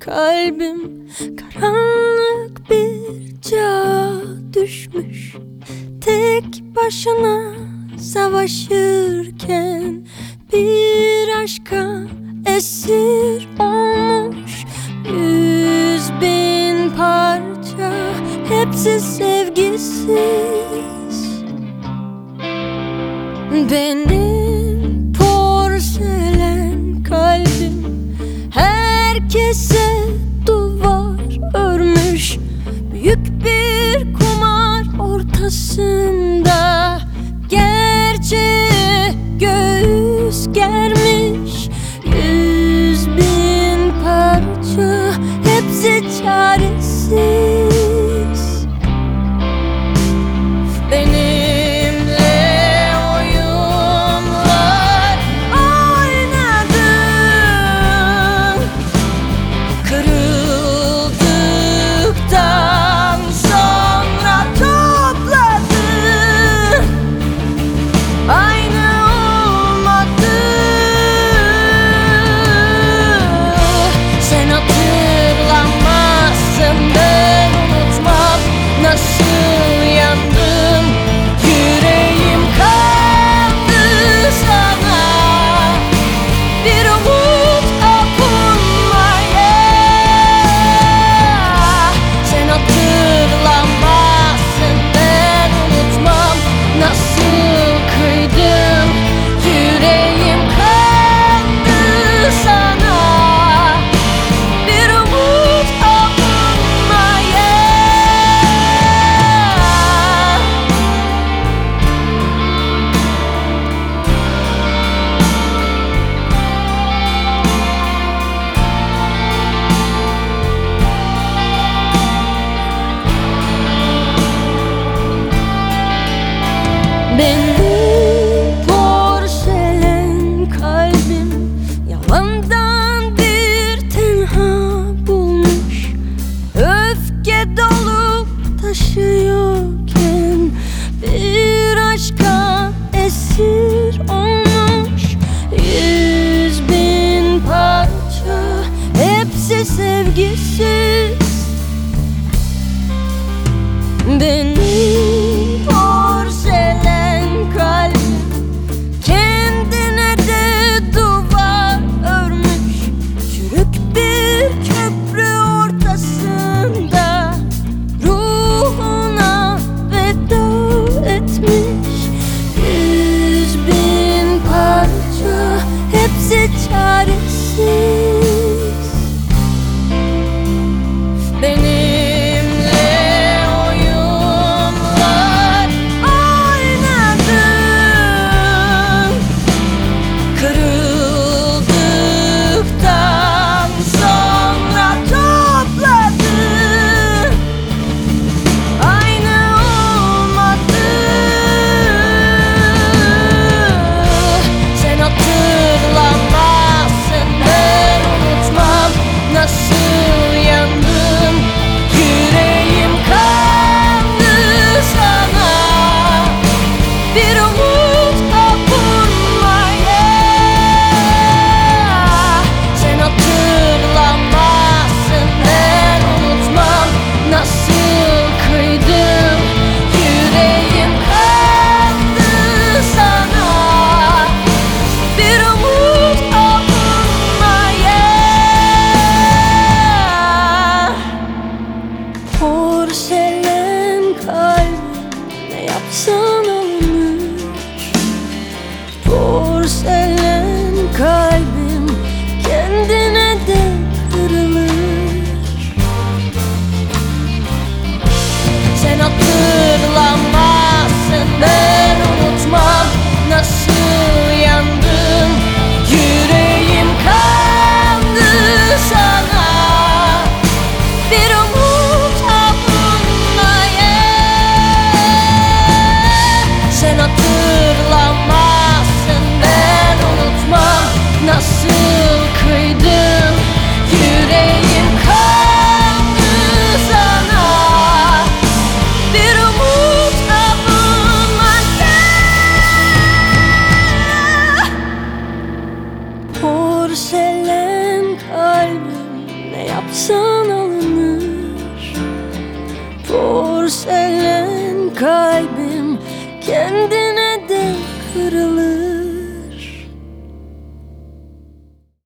kalbim karanlık bir çağa düşmüş. Tek başına savaşırken bir aşka esir olmuş. 100.000 parça, hepsi sevgisiz. Benim porselen kalbim herkese duvar örmüş. Büyük bir kumar ortasında gerçeğe göğüs germiş. 100.000 parça, hepsi çaresiz. Benimle oyunlar oynadın. Kırıldıktan sonra topladın. Aynı olmadı. Sen hatırlamazsın, ben unutmam. Nasıl yandım, yüreğim kandı sana. Bir umut kapılmaya. Sen hatırlamazsın, ben unutmam. Nasıl kıydım, yüreğim kandı sana. Bir umut kapılmaya. Benim porselen kalbim yalandan bir tenha bulmuş. Öfke dolup taşıyorken bir aşka esir olmuş. 100.000 parça, hepsi sevgisiz. Benim porselen kalbim kendine de duvar örmüş. Çürük bir köprü ortasında ruhuna veda etmiş. 100.000 parça, hepsi çaresiz. Benimle oyunlar oynadın. Kırıldıktan sonra topladın. Aynı olmadı. Sen hatırlamazsın, ben unutmam. Nasıl yandım, yüreğim kandı sana. Bir umut kapılmaya. Sen hatırlamazsın, ben unutmam. Nasıl kıydım, yüreğim kandı sana. Bir umut kapılmaya. Porselen kalbim, ne yapsan olmuş. Porselen kalbim kendine de kırılır. Sen hatırlamazsın, ben unutmam. Nasıl yandım, yüreğim kandı sana. Bir umut kapılmaya. Sen hatırlamazsın, ben unutmam. Nasıl kıydım, yüreğim kandı sana. Bir umut kapılmaya. Porselen kalbim, ne yapsan alınır. Porselen kalbim kendine